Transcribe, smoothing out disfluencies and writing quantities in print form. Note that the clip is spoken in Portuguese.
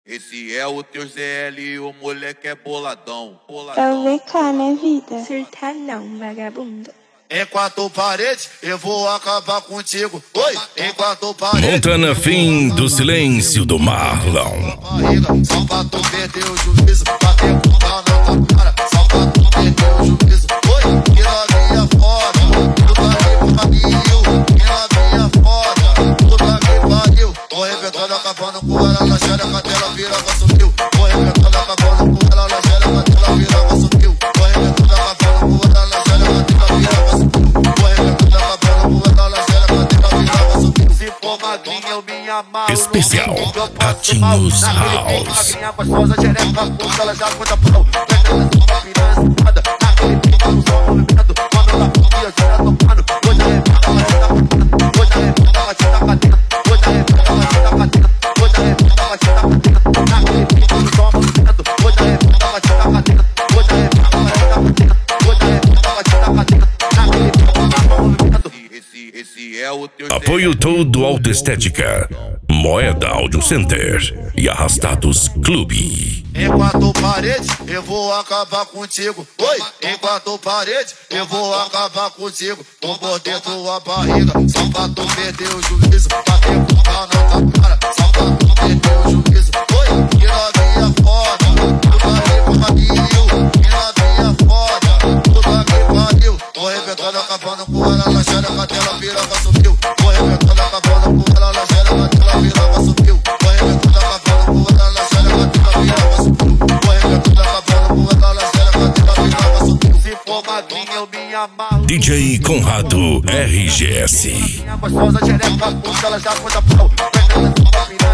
Esse é o teu ZL, o moleque é boladão. É o VK, né, vida? Surtar não, vagabundo. Em quatro paredes, eu vou acabar contigo. Oi, em quatro paredes. Montana Fim do Silêncio do Marlon. Só pra tu perder o juízo, bater com pau na tua cara. Só pra tu perder o juízo. Oi, que novinha foda, puta que pariu. Que novinha foda, puta que pariu. Tô arrebentando, acabando com ela na xereca, dela piroca subiu. Tô arrebentando, acabando com ela na xereca, dela piroca subiu. Tô arrebentando, acabando com ela na xereca, dela piroca subiu. Tô arrebentando, acabando com ela na xereca, dela piroca subiu. Se for magrinha, eu me amarro. Especial Ratinhos House. Magrinha gostosa, xereca, puta, ela já conta pau. Uma piranha foda, naquele pico, no som movimento. Quando ela podia, já tá tocando. Hoje arrebenta, ela te taca dentro. Hoje arrebenta, ela te taca dentro. Hoje arrebenta, ela te taca dentro. Hoje arrebenta, ela te taca dentro. Naquele pico, no som movimento. Hoje arrebenta, ela te taca dentro. Hoje arrebenta, ela te taca dentro. Hoje arrebenta, ela te taca dentro. Naquele pico, no som movimento. Esse é o teu Apoio todo Autoestética, Moeda Audio Center e Arrastados Clube. Em quatro paredes, eu vou acabar contigo. Oi, em quatro paredes, eu vou acabar contigo. Vou morder tua barriga, só pra tu perder o juízo. Bater com pau na tua cara, só pra tu perder o juízo. Oi, que novinha foda, puta que pariu. Que novinha foda, puta que pariu. Tô arrebentando, acabando com ela na xereca, dela piroca subiu. Tô arrebentando, acabando com ela na xereca, dela piroca subiu. Tô arrebentando, acabando com ela na xereca, dela piroca subiu. Tô arrebentando, acabando com ela na xereca, dela piroca subiu. Se for magrinha, eu me amarro. DJ Conrado RGS. Magrinha gostosa, xereca, puta, ela já conta pau.